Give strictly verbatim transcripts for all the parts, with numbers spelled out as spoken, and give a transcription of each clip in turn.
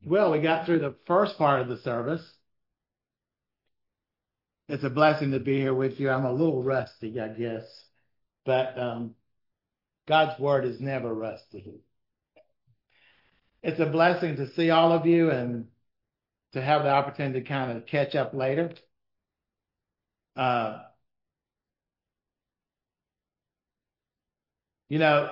Well, we got through the first part of the service. It's a blessing to be here with you. I'm a little rusty, I guess, but um, God's word is never rusty. It's a blessing to see all of you and to have the opportunity to kind of catch up later. Uh, you know,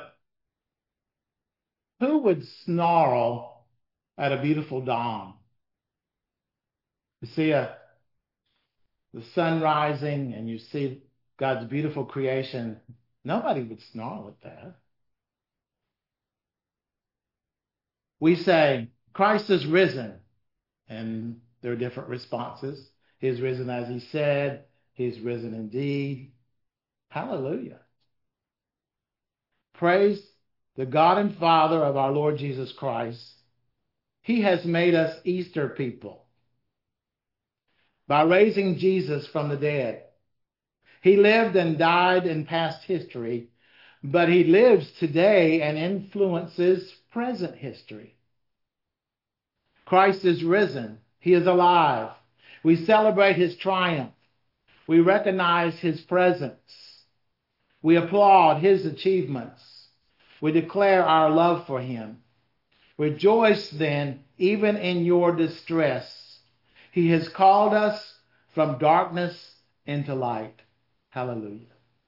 who would snarl at a beautiful dawn? You see a the sun rising and you see God's beautiful creation. Nobody would snarl at that. We say, Christ is risen. And there are different responses. He is risen as he said. He is risen indeed. Hallelujah. Praise the God and Father of our Lord Jesus Christ. He has made us Easter people by raising Jesus from the dead. He lived and died in past history, but he lives today and influences present history. Christ is risen. He is alive. We celebrate his triumph. We recognize his presence. We applaud his achievements. We declare our love for him. Rejoice then, even in your distress. He has called us from darkness into light. Hallelujah.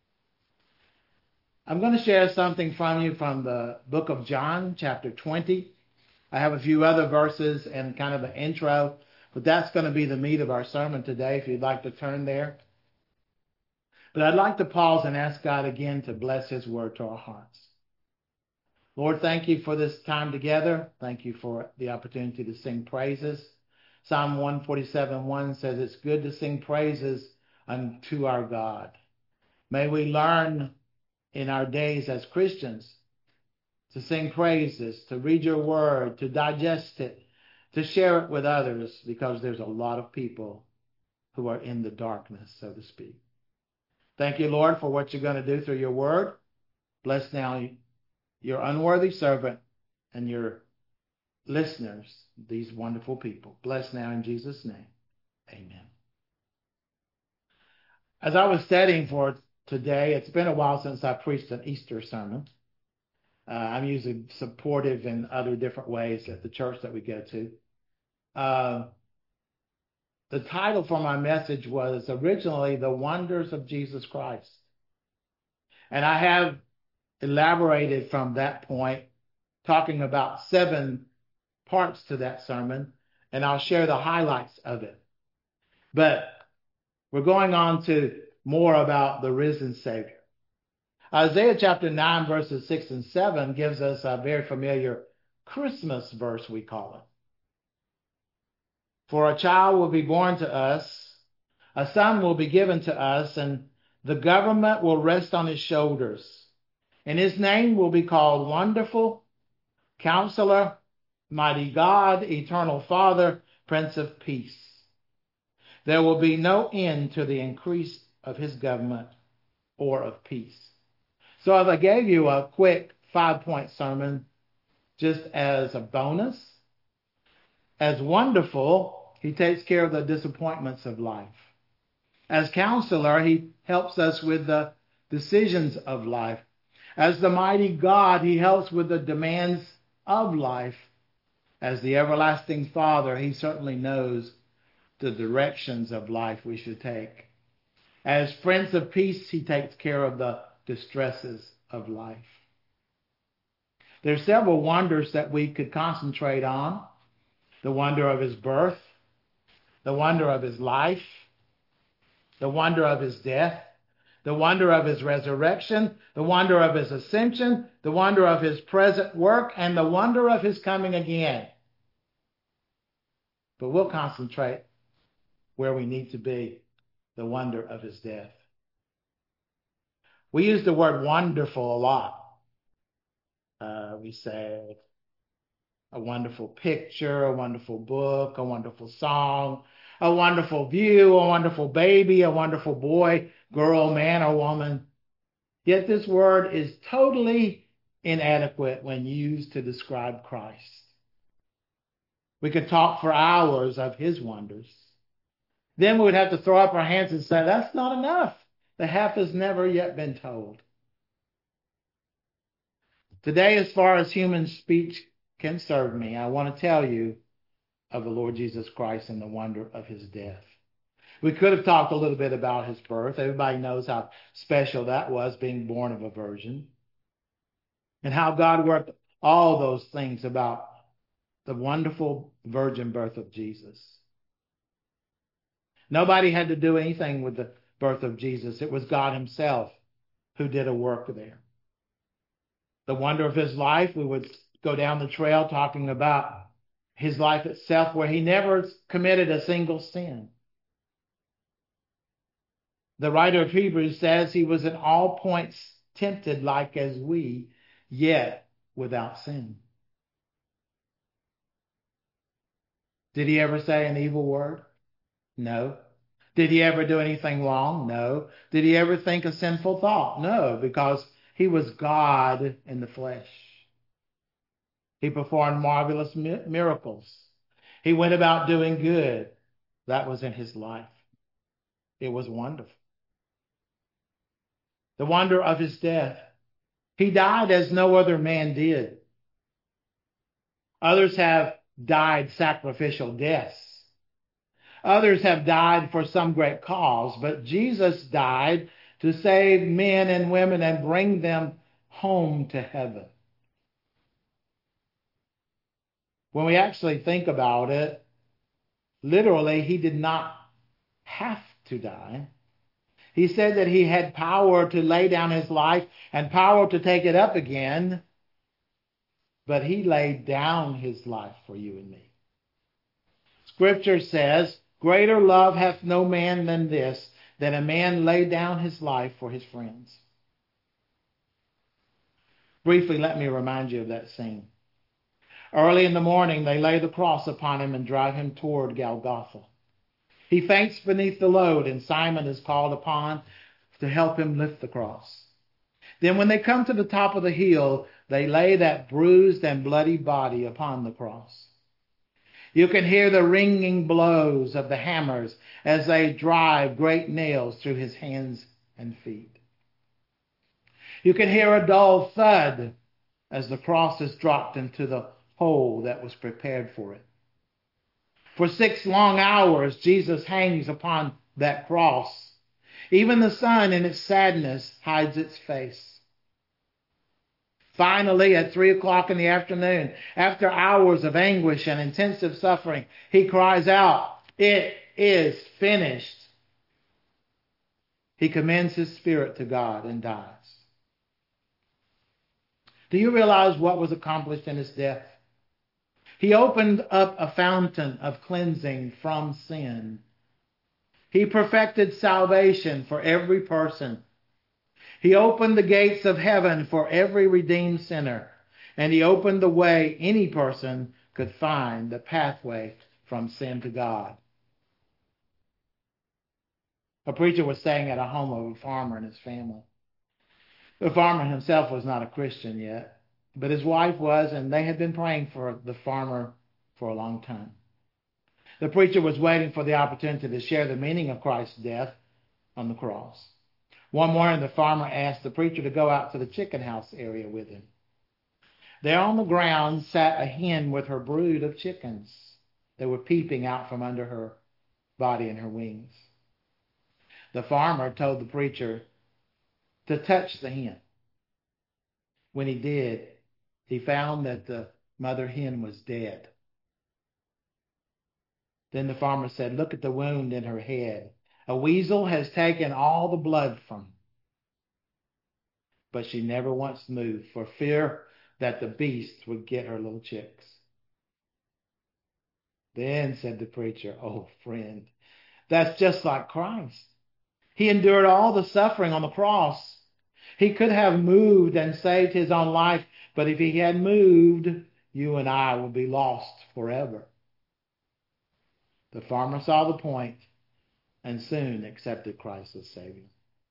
I'm going to share something from you from the book of John, chapter twenty. I have a few other verses and kind of an intro, but that's going to be the meat of our sermon today, if you'd like to turn there. But I'd like to pause and ask God again to bless his word to our hearts. Lord, thank you for this time together. Thank you for the opportunity to sing praises. Psalm one forty-seven one says it's good to sing praises unto our God. May we learn in our days as Christians to sing praises, to read your word, to digest it, to share it with others, because there's a lot of people who are in the darkness, so to speak. Thank you, Lord, for what you're going to do through your word. Bless now your unworthy servant and your listeners, these wonderful people. Bless now in Jesus' name. Amen. As I was studying for today, it's been a while since I preached an Easter sermon. Uh, I'm usually supportive in other different ways at the church that we go to. Uh, the title for my message was originally The Wonders of Jesus Christ. And I have elaborated from that point, talking about seven parts to that sermon, and I'll share the highlights of it. But we're going on to more about the risen Savior. Isaiah chapter nine, verses six and seven gives us a very familiar Christmas verse, we call it. For a child will be born to us, a son will be given to us, and the government will rest on his shoulders. And his name will be called Wonderful, Counselor, Mighty God, Eternal Father, Prince of Peace. There will be no end to the increase of his government or of peace. So if I gave you a quick five-point sermon just as a bonus, as wonderful, he takes care of the disappointments of life. As counselor, he helps us with the decisions of life. As the mighty God, he helps with the demands of life. As the everlasting Father, he certainly knows the directions of life we should take. As Prince of Peace, he takes care of the distresses of life. There are several wonders that we could concentrate on. The wonder of his birth, the wonder of his life, the wonder of his death, the wonder of his resurrection, the wonder of his ascension, the wonder of his present work, and the wonder of his coming again. But we'll concentrate where we need to be, the wonder of his death. We use the word wonderful a lot. Uh, we say a wonderful picture, a wonderful book, a wonderful song, a wonderful view, a wonderful baby, a wonderful boy, girl, man, or woman. Yet this word is totally inadequate when used to describe Christ. We could talk for hours of his wonders. Then we would have to throw up our hands and say, that's not enough. The half has never yet been told. Today, as far as human speech can serve me, I want to tell you of the Lord Jesus Christ and the wonder of his death. We could have talked a little bit about his birth. Everybody knows how special that was, being born of a virgin, and how God worked all those things about the wonderful virgin birth of Jesus. Nobody had to do anything with the birth of Jesus. It was God himself who did a work there. The wonder of his life, we would go down the trail talking about his life itself, where he never committed a single sin. The writer of Hebrews says he was in all points tempted like as we, yet without sin. Did he ever say an evil word? No. Did he ever do anything wrong? No. Did he ever think a sinful thought? No, because he was God in the flesh. He performed marvelous miracles. He went about doing good. That was in his life. It was wonderful. The wonder of his death. He died as no other man did. Others have died sacrificial deaths. Others have died for some great cause, but Jesus died to save men and women and bring them home to heaven. When we actually think about it, literally, he did not have to die. He said that he had power to lay down his life and power to take it up again, but he laid down his life for you and me. Scripture says, greater love hath no man than this, that a man lay down his life for his friends. Briefly, let me remind you of that scene. Early in the morning, they lay the cross upon him and drive him toward Golgotha. He faints beneath the load, and Simon is called upon to help him lift the cross. Then when they come to the top of the hill, they lay that bruised and bloody body upon the cross. You can hear the ringing blows of the hammers as they drive great nails through his hands and feet. You can hear a dull thud as the cross is dropped into the hole that was prepared for it. For six long hours, Jesus hangs upon that cross. Even the sun in its sadness hides its face. Finally, at three o'clock in the afternoon, after hours of anguish and intensive suffering, he cries out, "It is finished." He commends his spirit to God and dies. Do you realize what was accomplished in his death? He opened up a fountain of cleansing from sin. He perfected salvation for every person. He opened the gates of heaven for every redeemed sinner. And he opened the way any person could find the pathway from sin to God. A preacher was staying at a home of a farmer and his family. The farmer himself was not a Christian yet, but his wife was, and they had been praying for the farmer for a long time. The preacher was waiting for the opportunity to share the meaning of Christ's death on the cross. One morning, the farmer asked the preacher to go out to the chicken house area with him. There on the ground sat a hen with her brood of chickens. They were peeping out from under her body and her wings. The farmer told the preacher to touch the hen. When he did, he found that the mother hen was dead. Then the farmer said, "Look at the wound in her head. A weasel has taken all the blood from her." But she never once moved for fear that the beast would get her little chicks. Then said the preacher, "Oh, friend, that's just like Christ. He endured all the suffering on the cross. He could have moved and saved his own life, but if he had moved, you and I would be lost forever." The farmer saw the point and soon accepted Christ as Savior.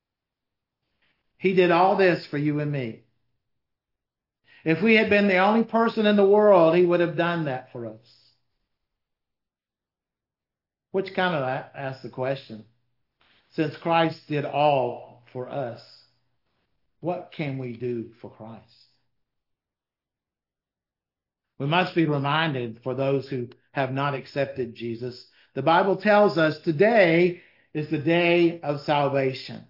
He did all this for you and me. If we had been the only person in the world, he would have done that for us. Which kind of asks the question, since Christ did all for us, what can we do for Christ? We must be reminded, for those who have not accepted Jesus, the Bible tells us today is the day of salvation.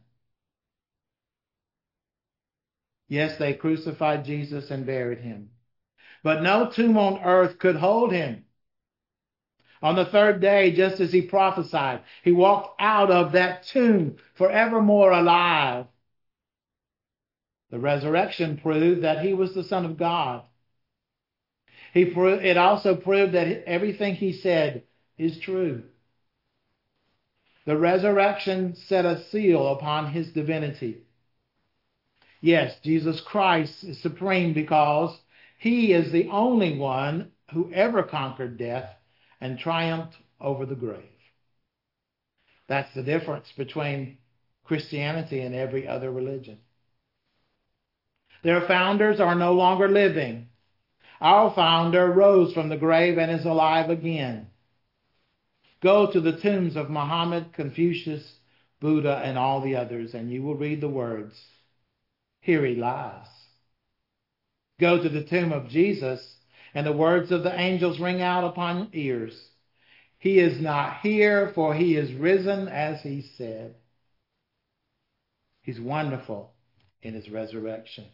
Yes, they crucified Jesus and buried him, but no tomb on earth could hold him. On the third day, just as he prophesied, he walked out of that tomb forevermore alive. The resurrection proved that he was the Son of God. He pro- it also proved that everything he said is true. The resurrection set a seal upon his divinity. Yes, Jesus Christ is supreme because he is the only one who ever conquered death and triumphed over the grave. That's the difference between Christianity and every other religion. Their founders are no longer living. Our founder rose from the grave and is alive again. Go to the tombs of Muhammad, Confucius, Buddha, and all the others, and you will read the words, "Here he lies." Go to the tomb of Jesus, and the words of the angels ring out upon ears. He is not here, for he is risen as he said. He's wonderful in his resurrection.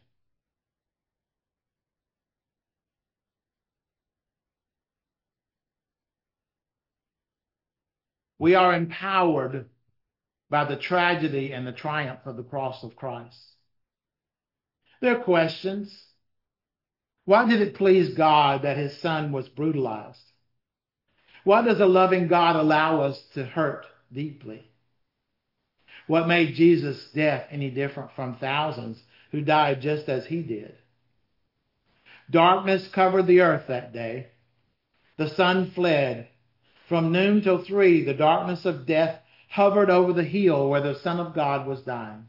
We are empowered by the tragedy and the triumph of the cross of Christ. There are questions. Why did it please God that his son was brutalized? Why does a loving God allow us to hurt deeply? What made Jesus' death any different from thousands who died just as he did? Darkness covered the earth that day. The sun fled. From noon till three, the darkness of death hovered over the hill where the Son of God was dying.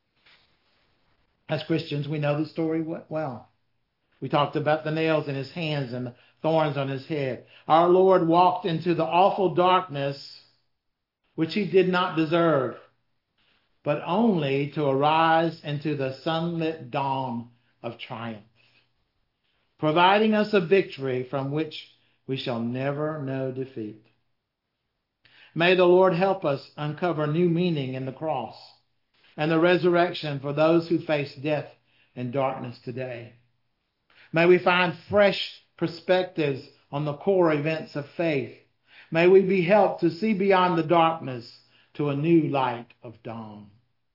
As Christians, we know the story well. We talked about the nails in his hands and the thorns on his head. Our Lord walked into the awful darkness which he did not deserve, but only to arise into the sunlit dawn of triumph, providing us a victory from which we shall never know defeat. May the Lord help us uncover new meaning in the cross and the resurrection for those who face death and darkness today. May we find fresh perspectives on the core events of faith. May we be helped to see beyond the darkness to a new light of dawn.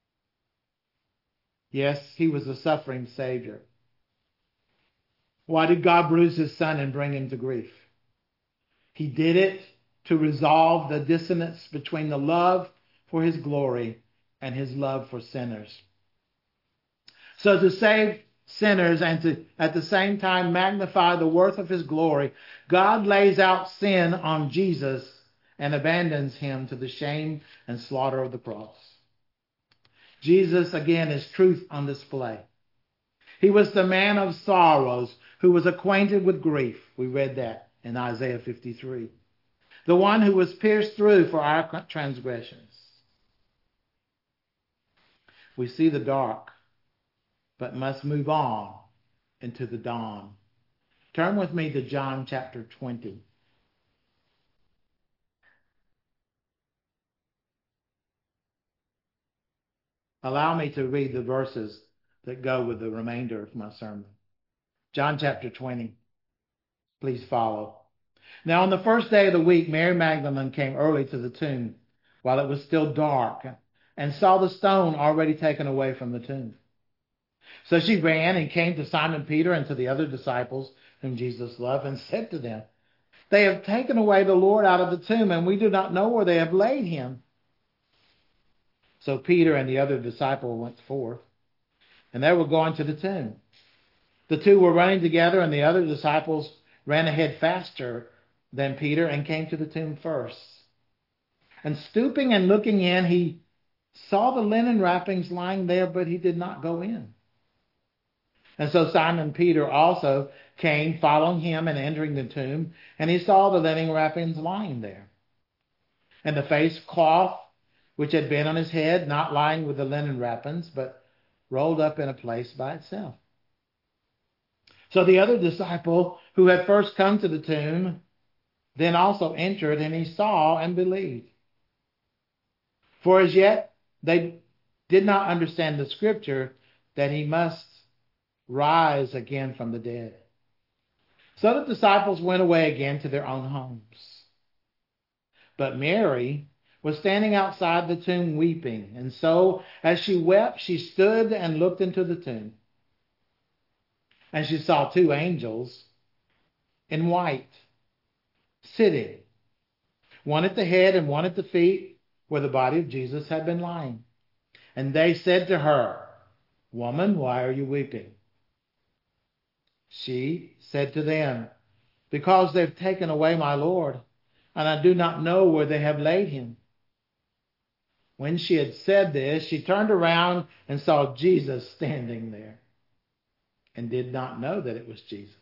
Yes, he was a suffering Savior. Why did God bruise his son and bring him to grief? He did it to resolve the dissonance between the love for his glory and his love for sinners. So to save sinners and to at the same time magnify the worth of his glory, God lays out sin on Jesus and abandons him to the shame and slaughter of the cross. Jesus, again, is truth on display. He was the man of sorrows who was acquainted with grief. We read that in Isaiah fifty-three. The one who was pierced through for our transgressions. We see the dark, but must move on into the dawn. Turn with me to John chapter twenty. Allow me to read the verses that go with the remainder of my sermon. John chapter twenty. Please follow. Now on the first day of the week, Mary Magdalene came early to the tomb while it was still dark and saw the stone already taken away from the tomb. So she ran and came to Simon Peter and to the other disciples whom Jesus loved and said to them, "They have taken away the Lord out of the tomb, and we do not know where they have laid him." So Peter and the other disciple went forth, and they were going to the tomb. The two were running together, and the other disciples ran ahead faster than Peter and came to the tomb first. And stooping and looking in, he saw the linen wrappings lying there, but he did not go in. And so Simon Peter also came, following him and entering the tomb, and he saw the linen wrappings lying there, and the face cloth which had been on his head, not lying with the linen wrappings, but rolled up in a place by itself. So the other disciple who had first come to the tomb then also entered, and he saw and believed. For as yet they did not understand the scripture that he must rise again from the dead. So the disciples went away again to their own homes. But Mary was standing outside the tomb weeping, and so as she wept, she stood and looked into the tomb. And she saw two angels in white, sitting, one at the head and one at the feet, where the body of Jesus had been lying. And they said to her, "Woman, why are you weeping?" She said to them, "Because they've taken away my Lord, and I do not know where they have laid him." When she had said this, she turned around and saw Jesus standing there, and did not know that it was Jesus.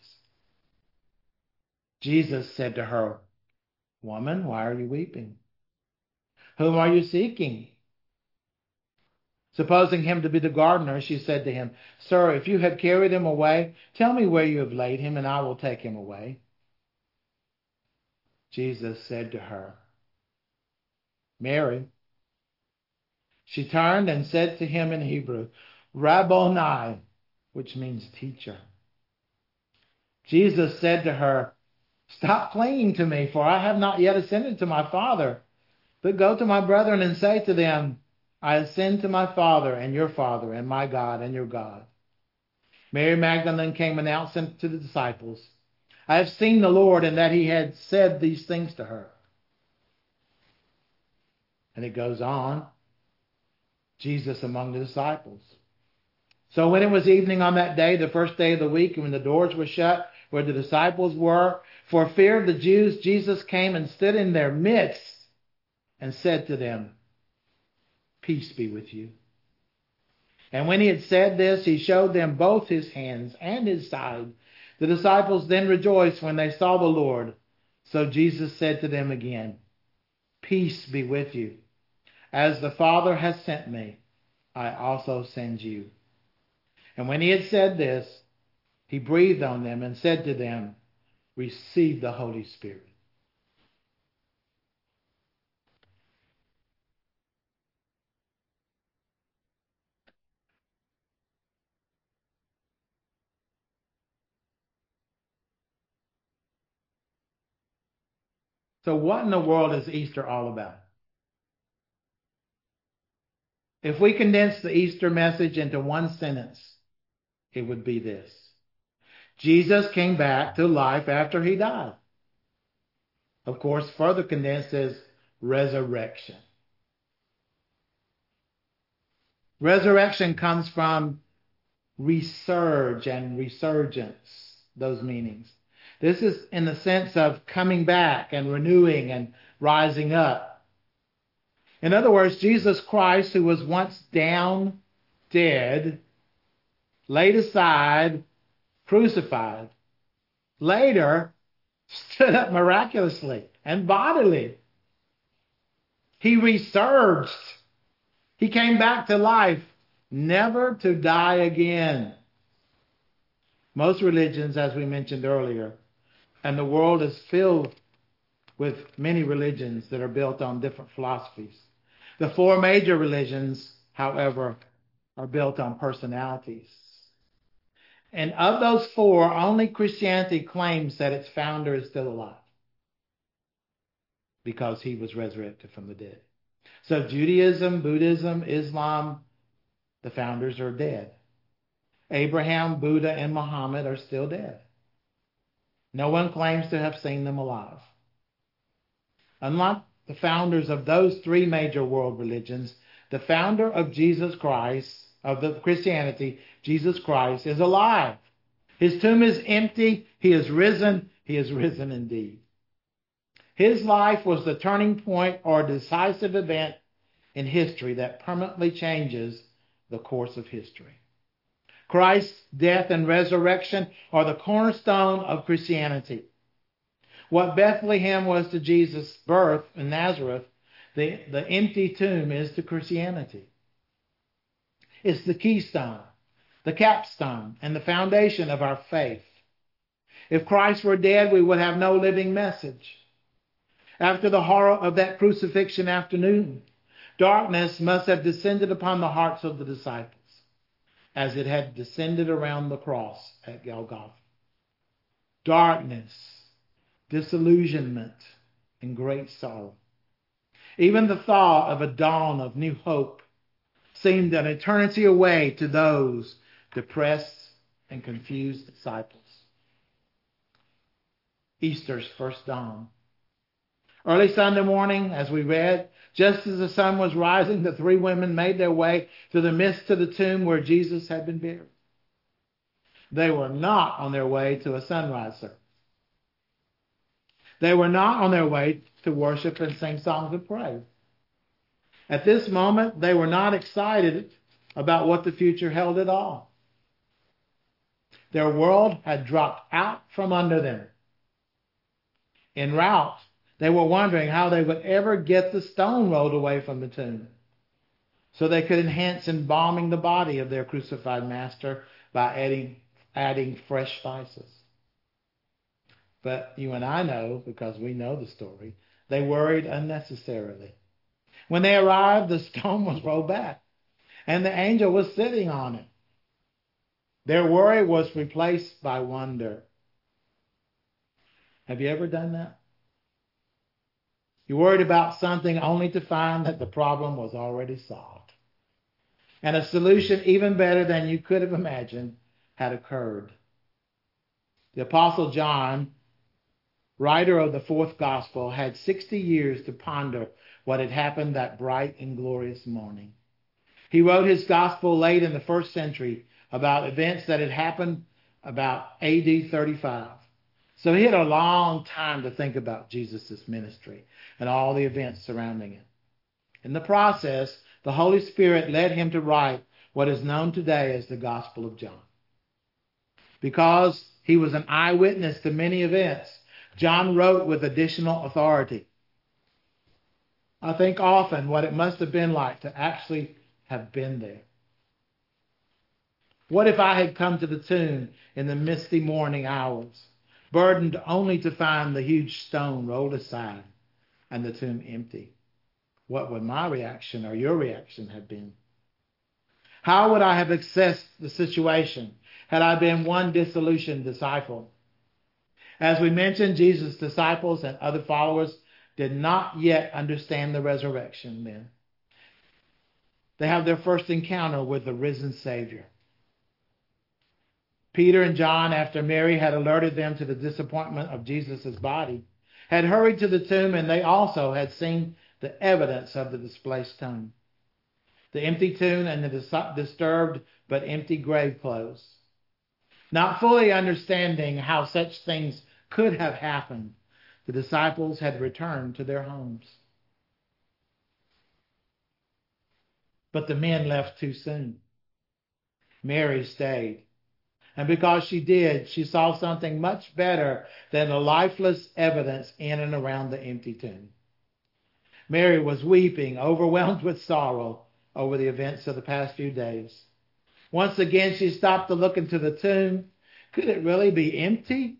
Jesus said to her, "Woman, why are you weeping? Whom are you seeking?" Supposing him to be the gardener, she said to him, "Sir, if you have carried him away, tell me where you have laid him, and I will take him away." Jesus said to her, "Mary." She turned and said to him in Hebrew, "Rabboni," which means teacher. Jesus said to her, "Stop clinging to me, for I have not yet ascended to my Father. But go to my brethren and say to them, I ascend to my Father and your Father, and my God and your God." Mary Magdalene came announcing to the disciples, "I have seen the Lord," and that he had said these things to her. And it goes on, Jesus among the disciples. So when it was evening on that day, the first day of the week, and when the doors were shut where the disciples were, for fear of the Jews, Jesus came and stood in their midst and said to them, "Peace be with you." And when he had said this, he showed them both his hands and his side. The disciples then rejoiced when they saw the Lord. So Jesus said to them again, "Peace be with you. As the Father has sent me, I also send you." And when he had said this, he breathed on them and said to them, "Receive the Holy Spirit." So what in the world is Easter all about? If we condense the Easter message into one sentence, it would be this: Jesus came back to life after he died. Of course, further condensed as resurrection. Resurrection comes from resurge and resurgence, those meanings. This is in the sense of coming back and renewing and rising up. In other words, Jesus Christ, who was once down, dead, laid aside, crucified, later stood up miraculously and bodily. He resurged. He came back to life, never to die again. Most religions, as we mentioned earlier, and the world is filled with many religions that are built on different philosophies. The four major religions, however, are built on personalities. And of those four, only Christianity claims that its founder is still alive because he was resurrected from the dead. So Judaism, Buddhism, Islam, the founders are dead. Abraham, Buddha, and Muhammad are still dead. No one claims to have seen them alive. Unlike the founders of those three major world religions, the founder of Jesus Christ, of the Christianity, Jesus Christ, is alive. His tomb is empty. He is risen. He is risen indeed. His life was the turning point or decisive event in history that permanently changes the course of history. Christ's death and resurrection are the cornerstone of Christianity. What Bethlehem was to Jesus' birth in Nazareth, The, the empty tomb is to Christianity. It's the keystone, the capstone, and the foundation of our faith. If Christ were dead, we would have no living message. After the horror of that crucifixion afternoon, darkness must have descended upon the hearts of the disciples, as it had descended around the cross at Golgotha. Darkness, disillusionment, and great sorrow. Even the thought of a dawn of new hope seemed an eternity away to those depressed and confused disciples. Easter's first dawn. Early Sunday morning, as we read, just as the sun was rising, the three women made their way to the midst of the tomb where Jesus had been buried. They were not on their way to a sunrise service. They were not on their way to worship and sing songs of praise. At this moment, they were not excited about what the future held at all. Their world had dropped out from under them. En route, they were wondering how they would ever get the stone rolled away from the tomb so they could enhance embalming the body of their crucified master by adding, adding fresh spices. But you and I know, because we know the story, they worried unnecessarily. When they arrived, the stone was rolled back, and the angel was sitting on it. Their worry was replaced by wonder. Have you ever done that? You worried about something only to find that the problem was already solved, and a solution even better than you could have imagined had occurred. The Apostle John, writer of the fourth gospel, had sixty years to ponder what had happened that bright and glorious morning. He wrote his gospel late in the first century about events that had happened about A D thirty-five. So he had a long time to think about Jesus' ministry and all the events surrounding it. In the process, the Holy Spirit led him to write what is known today as the Gospel of John. Because he was an eyewitness to many events, John wrote with additional authority. I think often what it must have been like to actually have been there. What if I had come to the tomb in the misty morning hours, burdened only to find the huge stone rolled aside and the tomb empty? What would my reaction or your reaction have been? How would I have assessed the situation had I been one disillusioned disciple? As we mentioned, Jesus' disciples and other followers did not yet understand the resurrection then. They have their first encounter with the risen Savior. Peter and John, after Mary had alerted them to the disappointment of Jesus' body, had hurried to the tomb, and they also had seen the evidence of the displaced tomb. The empty tomb and the disturbed but empty grave clothes. Not fully understanding how such things could have happened, the disciples had returned to their homes. But the men left too soon. Mary stayed. And because she did, she saw something much better than the lifeless evidence in and around the empty tomb. Mary was weeping, overwhelmed with sorrow over the events of the past few days. Once again, she stopped to look into the tomb. Could it really be empty?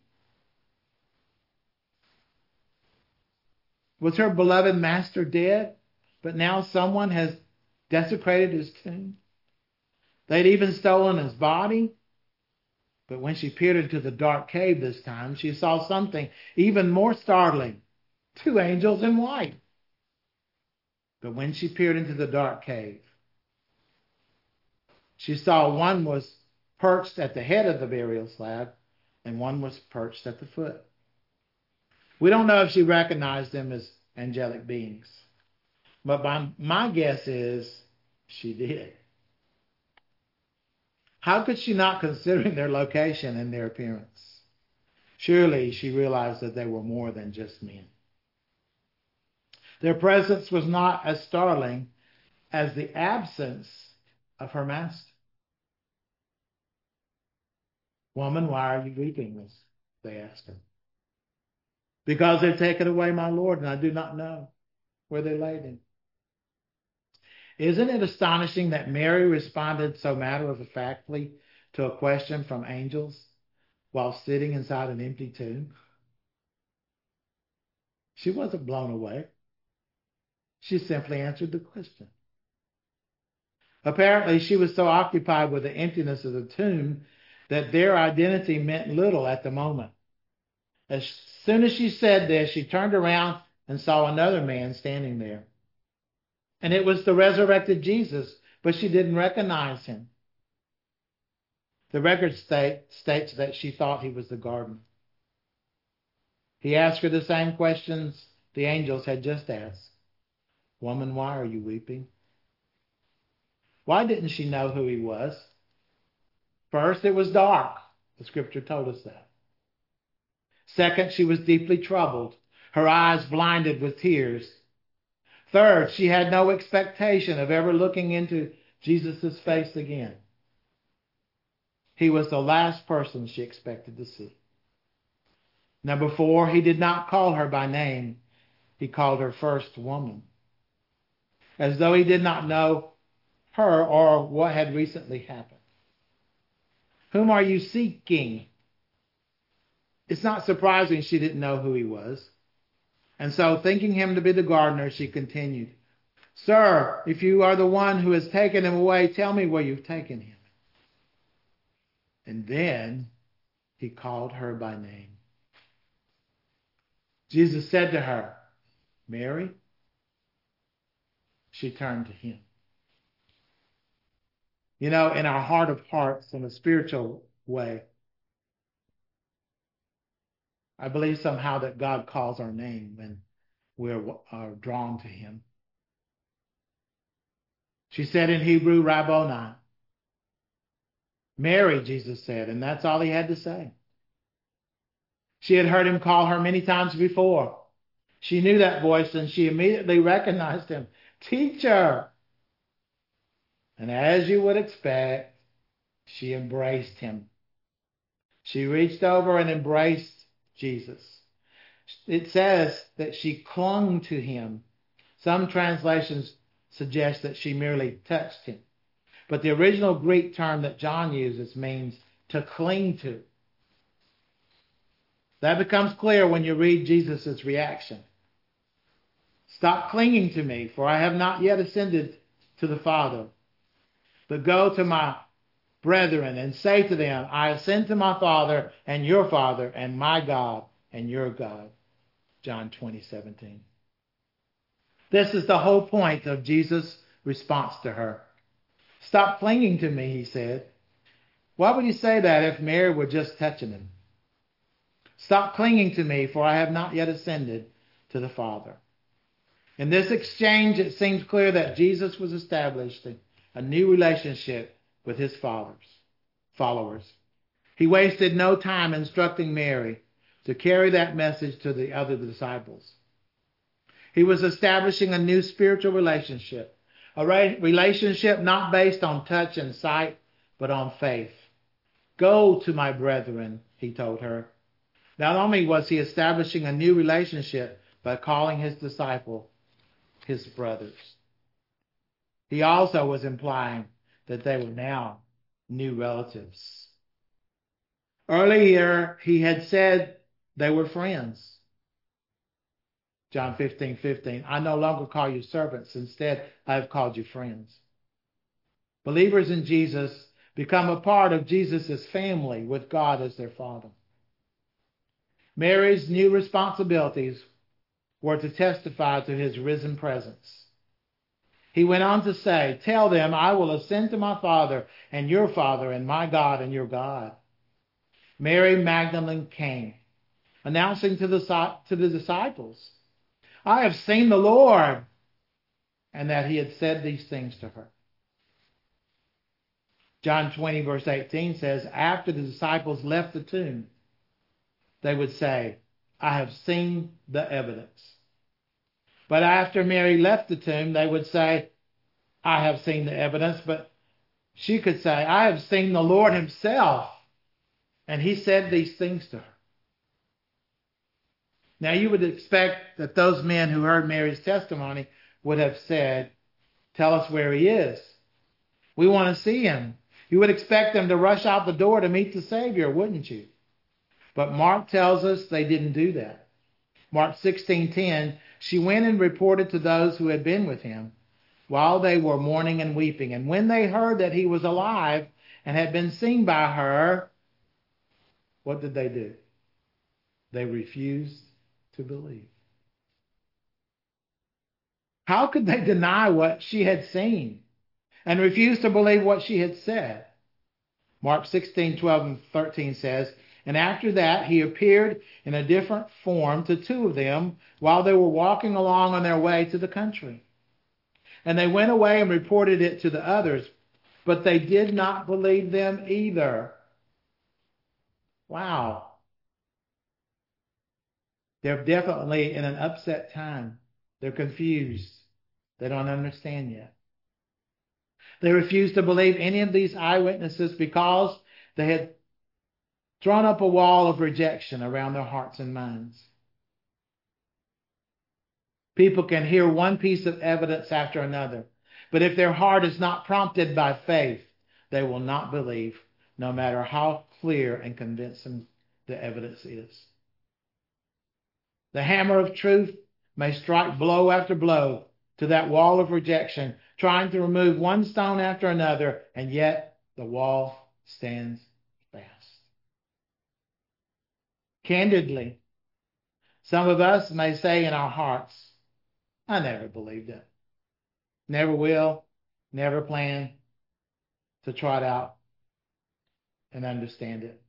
Was her beloved master dead, but now someone has desecrated his tomb? They'd even stolen his body. But when she peered into the dark cave this time, she saw something even more startling. Two angels in white. But when she peered into the dark cave, she saw one was perched at the head of the burial slab and one was perched at the foot. We don't know if she recognized them as angelic beings, but my, my guess is she did. How could she not, considering their location and their appearance? Surely she realized that they were more than just men. Their presence was not as startling as the absence of her master. Woman, why are you weeping? They asked her. Because they've taken away my Lord, and I do not know where they laid him. Isn't it astonishing that Mary responded so matter-of-factly to a question from angels while sitting inside an empty tomb? She wasn't blown away. She simply answered the question. Apparently, she was so occupied with the emptiness of the tomb that their identity meant little at the moment. As soon as she said this, she turned around and saw another man standing there. And it was the resurrected Jesus, but she didn't recognize him. The record state, states that she thought he was the gardener. He asked her the same questions the angels had just asked. Woman, why are you weeping? Why didn't she know who he was? First, it was dark. The scripture told us that. Second, she was deeply troubled, her eyes blinded with tears. Third, she had no expectation of ever looking into Jesus' face again. He was the last person she expected to see. Number four, he did not call her by name. He called her first woman, as though he did not know her or what had recently happened. Whom are you seeking? It's not surprising she didn't know who he was. And so, thinking him to be the gardener, she continued, Sir, if you are the one who has taken him away, tell me where you've taken him. And then he called her by name. Jesus said to her, Mary. She turned to him. You know, in our heart of hearts, in a spiritual way, I believe somehow that God calls our name when we're are drawn to him. She said in Hebrew, Rabboni. Mary, Jesus said, and that's all he had to say. She had heard him call her many times before. She knew that voice and she immediately recognized him. Teacher! And as you would expect, she embraced him. She reached over and embraced Jesus. It says that she clung to him. Some translations suggest that she merely touched him. But the original Greek term that John uses means to cling to. That becomes clear when you read Jesus' reaction. Stop clinging to me, for I have not yet ascended to the Father. But go to my brethren and say to them, I ascend to my Father and your Father, and my God and your God. John twenty, seventeen. This is the whole point of Jesus' response to her. Stop clinging to me, he said. Why would he say that if Mary were just touching him? Stop clinging to me, for I have not yet ascended to the Father. In this exchange, it seems clear that Jesus was establishing a new relationship with his followers. He wasted no time instructing Mary to carry that message to the other disciples. He was establishing a new spiritual relationship, a relationship not based on touch and sight, but on faith. Go to my brethren, he told her. Not only was he establishing a new relationship by calling his disciple his brothers, he also was implying that they were now new relatives. Earlier, he had said they were friends. John fifteen, fifteen. I no longer call you servants. Instead, I have called you friends. Believers in Jesus become a part of Jesus' family with God as their Father. Mary's new responsibilities were to testify to his risen presence. He went on to say, tell them, I will ascend to my Father and your Father, and my God and your God. Mary Magdalene came, announcing to the, to the disciples, I have seen the Lord, and that he had said these things to her. John twenty, verse eighteen says, after the disciples left the tomb, they would say, I have seen the evidence. But after Mary left the tomb, they would say, I have seen the evidence. But she could say, I have seen the Lord himself. And he said these things to her. Now you would expect that those men who heard Mary's testimony would have said, Tell us where he is. We want to see him. You would expect them to rush out the door to meet the Savior, wouldn't you? But Mark tells us they didn't do that. Mark sixteen ten, she went and reported to those who had been with him while they were mourning and weeping. And when they heard that he was alive and had been seen by her, what did they do? They refused to believe. How could they deny what she had seen and refuse to believe what she had said? Mark sixteen twelve and thirteen says, and after that he appeared in a different form to two of them while they were walking along on their way to the country. And they went away and reported it to the others, but they did not believe them either. Wow. They're definitely in an upset time. They're confused. They don't understand yet. They refused to believe any of these eyewitnesses because they had thrown up a wall of rejection around their hearts and minds. People can hear one piece of evidence after another, but if their heart is not prompted by faith, they will not believe, no matter how clear and convincing the evidence is. The hammer of truth may strike blow after blow to that wall of rejection, trying to remove one stone after another, and yet the wall stands fast. Candidly, some of us may say in our hearts, I never believed it. Never will, never plan to try it out and understand it.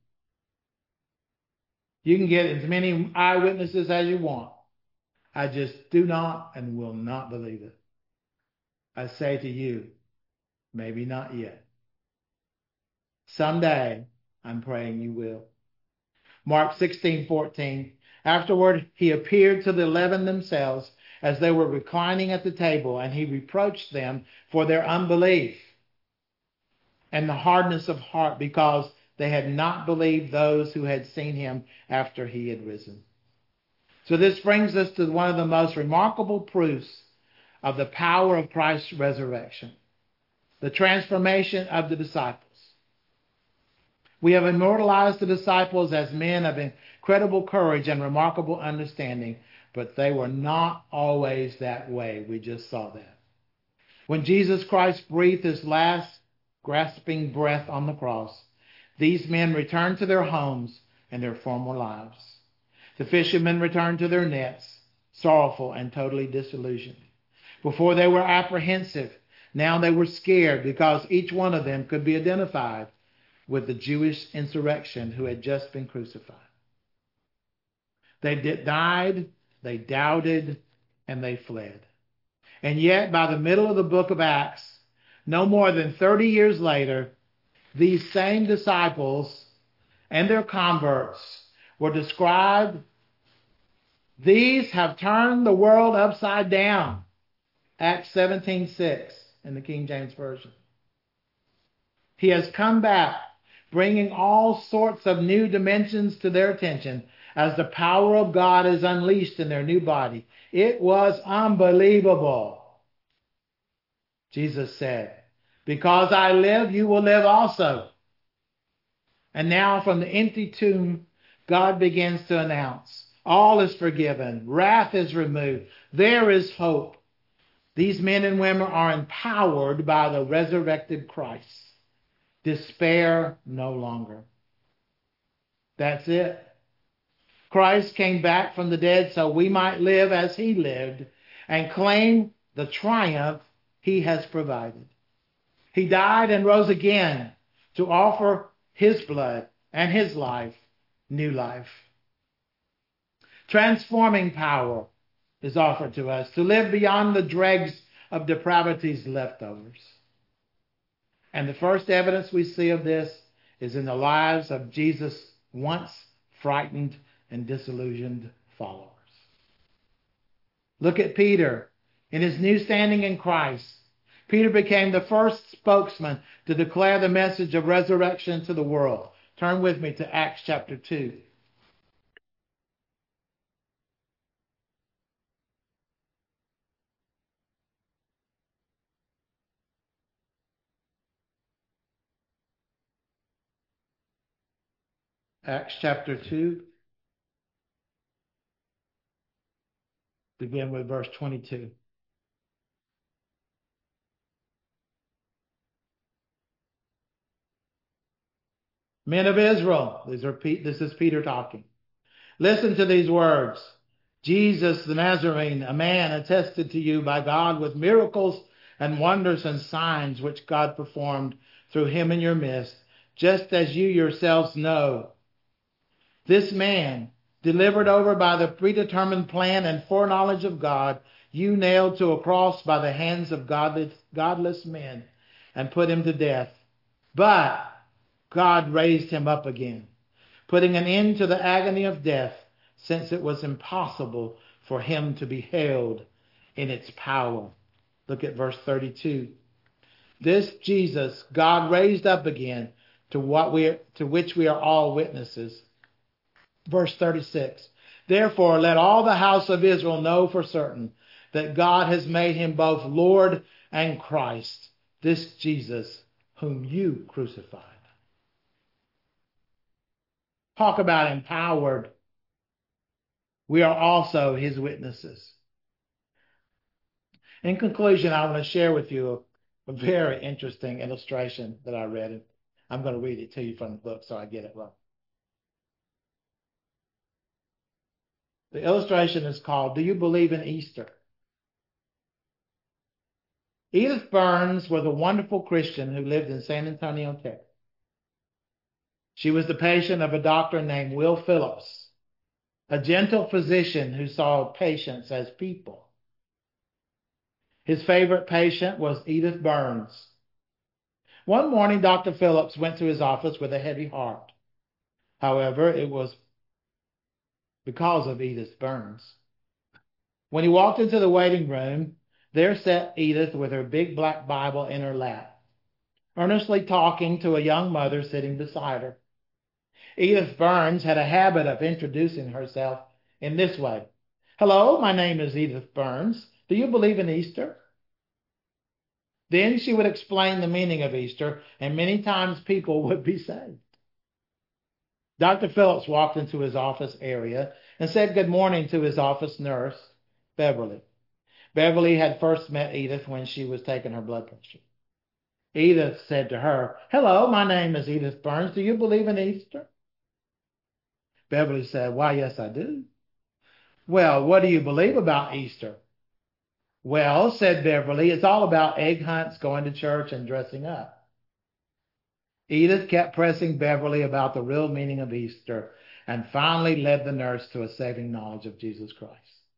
You can get as many eyewitnesses as you want. I just do not and will not believe it. I say to you, maybe not yet. Someday, I'm praying you will. Mark sixteen fourteen. Afterward, he appeared to the eleven themselves as they were reclining at the table, and he reproached them for their unbelief and the hardness of heart, because they had not believed those who had seen him after he had risen. So this brings us to one of the most remarkable proofs of the power of Christ's resurrection, the transformation of the disciples. We have immortalized the disciples as men of incredible courage and remarkable understanding, but they were not always that way. We just saw that. When Jesus Christ breathed his last grasping breath on the cross, these men returned to their homes and their former lives. The fishermen returned to their nets, sorrowful and totally disillusioned. Before they were apprehensive, now they were scared, because each one of them could be identified with the Jewish insurrection who had just been crucified. They died, they doubted, and they fled. And yet, by the middle of the book of Acts, no more than thirty years later, these same disciples and their converts were described. These have turned the world upside down. Acts seventeen six in the King James Version. He has come back, bringing all sorts of new dimensions to their attention as the power of God is unleashed in their new body. It was unbelievable. Jesus said, because I live, you will live also. And now from the empty tomb, God begins to announce, all is forgiven, wrath is removed, there is hope. These men and women are empowered by the resurrected Christ. Despair no longer. That's it. Christ came back from the dead so we might live as he lived and claim the triumph he has provided. He died and rose again to offer his blood and his life, new life. Transforming power is offered to us to live beyond the dregs of depravity's leftovers. And the first evidence we see of this is in the lives of Jesus' once frightened and disillusioned followers. Look at Peter. In his new standing in Christ, Peter became the first spokesman to declare the message of resurrection to the world. Turn with me to Acts chapter two. Acts chapter two, begin with verse twenty-two. Men of Israel, these are, this is Peter talking. Listen to these words. Jesus the Nazarene, a man attested to you by God with miracles and wonders and signs which God performed through him in your midst, just as you yourselves know. This man, delivered over by the predetermined plan and foreknowledge of God, you nailed to a cross by the hands of godless, godless men and put him to death. But God raised him up again, putting an end to the agony of death, since it was impossible for him to be held in its power. Look at verse thirty-two. This Jesus God raised up again, to what we to which we are all witnesses. Verse thirty-six. Therefore let all the house of Israel know for certain that God has made him both Lord and Christ, this Jesus whom you crucified. Talk about empowered. We are also his witnesses. In conclusion, I want to share with you a, a very interesting illustration that I read. I'm going to read it to you from the book so I get it right. The illustration is called, Do You Believe in Easter? Edith Burns was a wonderful Christian who lived in San Antonio, Texas. She was the patient of a doctor named Will Phillips, a gentle physician who saw patients as people. His favorite patient was Edith Burns. One morning, Doctor Phillips went to his office with a heavy heart. However, it was because of Edith Burns. When he walked into the waiting room, there sat Edith with her big black Bible in her lap, earnestly talking to a young mother sitting beside her. Edith Burns had a habit of introducing herself in this way. Hello, my name is Edith Burns. Do you believe in Easter? Then she would explain the meaning of Easter, and many times people would be saved. Doctor Phillips walked into his office area and said good morning to his office nurse, Beverly. Beverly had first met Edith when she was taking her blood pressure. Edith said to her, Hello, my name is Edith Burns. Do you believe in Easter? Beverly said, Why, yes, I do. Well, what do you believe about Easter? Well, said Beverly, it's all about egg hunts, going to church, and dressing up. Edith kept pressing Beverly about the real meaning of Easter and finally led the nurse to a saving knowledge of Jesus Christ.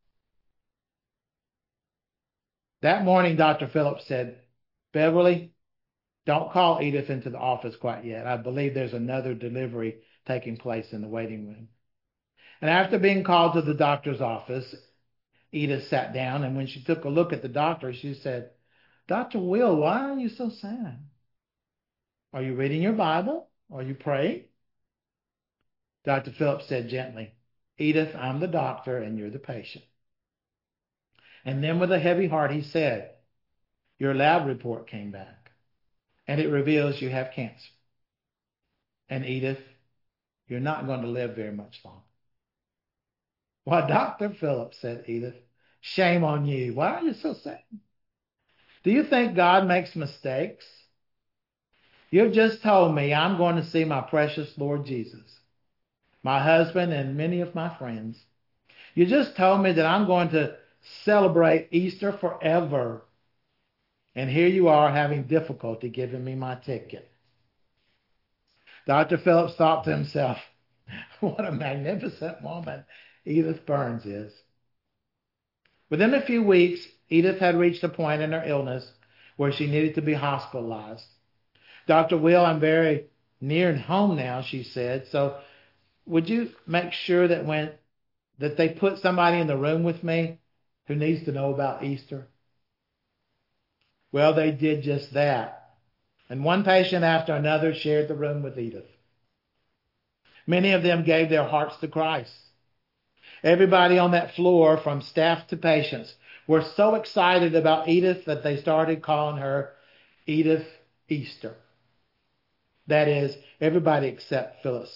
That morning, Doctor Phillips said, Beverly, don't call Edith into the office quite yet. I believe there's another delivery taking place in the waiting room. And after being called to the doctor's office, Edith sat down, and when she took a look at the doctor, she said, Doctor Will, why are you so sad? Are you reading your Bible? Are you praying? Doctor Phillips said gently, Edith, I'm the doctor and you're the patient. And then with a heavy heart, he said, your lab report came back, and it reveals you have cancer. And Edith, you're not going to live very much longer. Why, Doctor Phillips, said Edith, shame on you. Why are you so sad? Do you think God makes mistakes? You've just told me I'm going to see my precious Lord Jesus, my husband, and many of my friends. You just told me that I'm going to celebrate Easter forever. And here you are having difficulty giving me my ticket. Doctor Phillips thought to himself, what a magnificent woman Edith Burns is. Within a few weeks, Edith had reached a point in her illness where she needed to be hospitalized. Doctor Will, I'm very near home now, she said, so would you make sure that when that they put somebody in the room with me who needs to know about Easter? Well, they did just that. And one patient after another shared the room with Edith. Many of them gave their hearts to Christ. Everybody on that floor, from staff to patients, were so excited about Edith that they started calling her Edith Easter. That is, everybody except Phyllis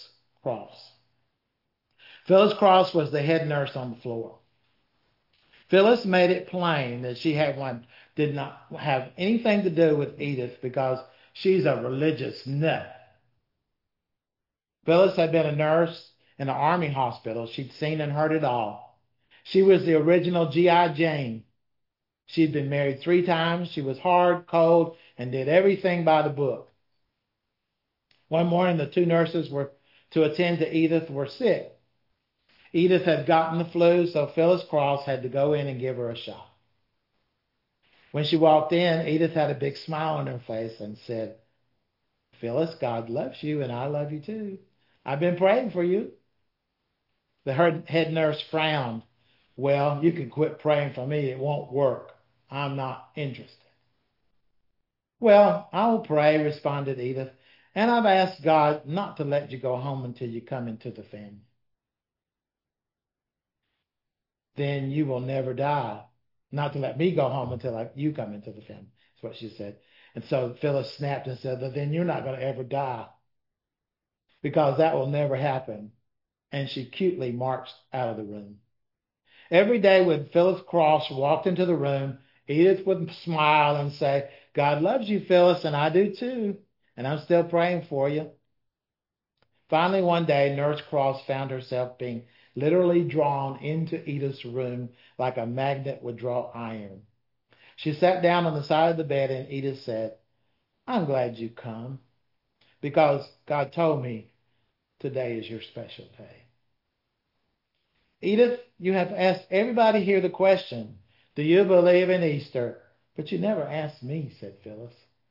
Cross. Phyllis Cross was the head nurse on the floor. Phyllis made it plain that she had one did not have anything to do with Edith because she's a religious nut. Phyllis had been a nurse in an army hospital. She'd seen and heard it all. She was the original G I Jane. She'd been married three times. She was hard, cold, and did everything by the book. One morning, the two nurses were to attend to Edith were sick. Edith had gotten the flu, so Phyllis Cross had to go in and give her a shot. When she walked in, Edith had a big smile on her face and said, "Phyllis, God loves you, and I love you too. I've been praying for you." The head nurse frowned. "Well, you can quit praying for me. It won't work. I'm not interested." "Well, I'll pray," responded Edith, "and I've asked God not to let you go home until you come into the family." "Then you will never die. Not to let me go home until I, you come into the family." That's what she said. And so Phyllis snapped and said, "Well, then you're not going to ever die, because that will never happen." And she cutely marched out of the room. Every day when Phyllis Cross walked into the room, Edith would smile and say, "God loves you, Phyllis, and I do too. And I'm still praying for you." Finally, one day, Nurse Cross found herself being literally drawn into Edith's room like a magnet would draw iron. She sat down on the side of the bed and Edith said, "I'm glad you come, because God told me today is your special day." "Edith, you have asked everybody here the question, do you believe in Easter? But you never asked me," said Phyllis.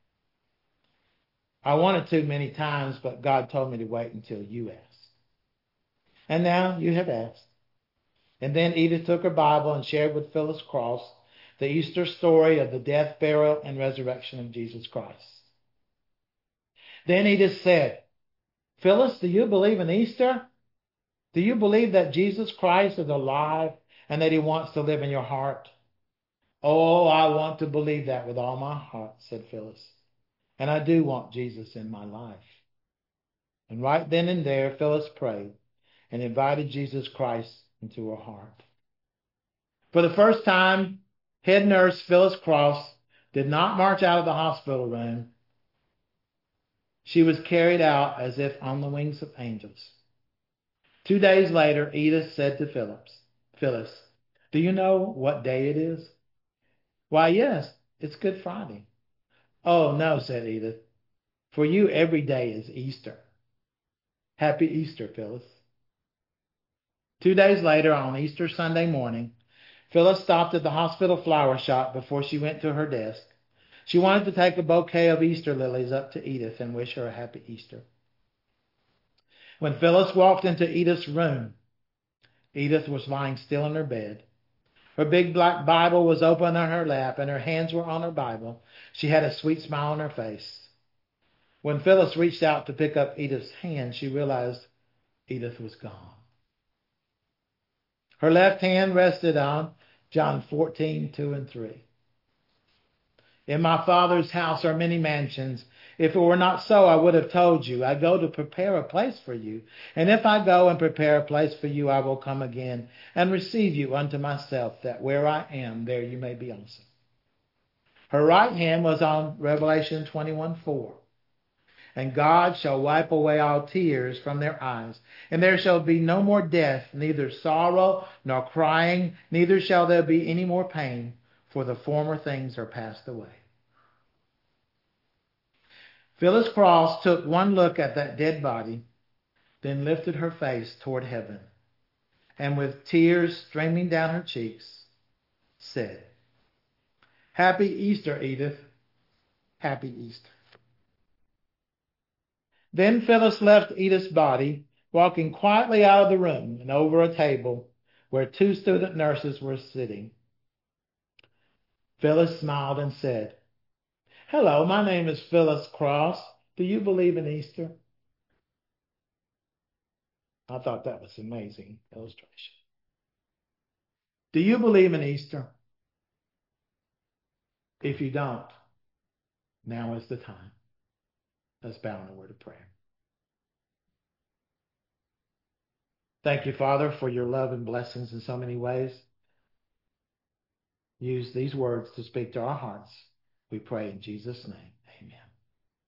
"I wanted to many times, but God told me to wait until you asked. And now you have asked." And then Edith took her Bible and shared with Phyllis Cross the Easter story of the death, burial, and resurrection of Jesus Christ. Then Edith said, "Phyllis, do you believe in Easter? Do you believe that Jesus Christ is alive and that he wants to live in your heart?" "Oh, I want to believe that with all my heart," said Phyllis. "And I do want Jesus in my life." And right then and there, Phyllis prayed and invited Jesus Christ into her heart. For the first time, head nurse Phyllis Cross did not march out of the hospital room. She was carried out as if on the wings of angels. Two days later, Edith said to Phyllis, "Phyllis, do you know what day it is?" "Why, yes, it's Good Friday." "Oh, no," said Edith. "For you, every day is Easter." Happy Easter, Phyllis. Two days later, on Easter Sunday morning, Phyllis stopped at the hospital flower shop before she went to her desk. She wanted to take a bouquet of Easter lilies up to Edith and wish her a happy Easter. When Phyllis walked into Edith's room, Edith was lying still in her bed. Her big black Bible was open on her lap, and her hands were on her Bible. She had a sweet smile on her face. When Phyllis reached out to pick up Edith's hand, she realized Edith was gone. Her left hand rested on John fourteen, two and three. "In my Father's house are many mansions. If it were not so, I would have told you. I go to prepare a place for you. And if I go and prepare a place for you, I will come again and receive you unto myself, that where I am, there you may be also." Her right hand was on Revelation twenty-one, four. "And God shall wipe away all tears from their eyes, and there shall be no more death, neither sorrow nor crying, neither shall there be any more pain, for the former things are passed away." Phyllis Cross took one look at that dead body, then lifted her face toward heaven, and with tears streaming down her cheeks, said, "Happy Easter, Edith. Happy Easter." Then Phyllis left Edith's body, walking quietly out of the room and over a table where two student nurses were sitting. Phyllis smiled and said, "Hello, my name is Phyllis Cross. Do you believe in Easter?" I thought that was an amazing illustration. Do you believe in Easter? If you don't, now is the time. Let's bow in a word of prayer. Thank you, Father, for your love and blessings in so many ways. Use these words to speak to our hearts. We pray in Jesus' name. Amen.